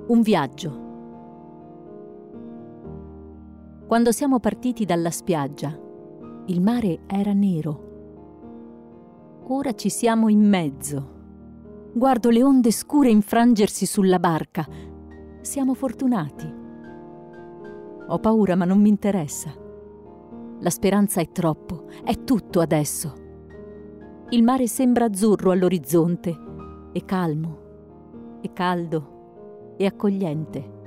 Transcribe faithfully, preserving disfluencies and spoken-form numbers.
Un viaggio. Quando siamo partiti dalla spiaggia, il mare era nero. Ora ci siamo in mezzo. Guardo le onde scure infrangersi sulla barca. Siamo fortunati. Ho paura, ma non mi interessa. La speranza è troppo, è tutto adesso. Il mare sembra azzurro all'orizzonte, e calmo, e caldo, e accogliente.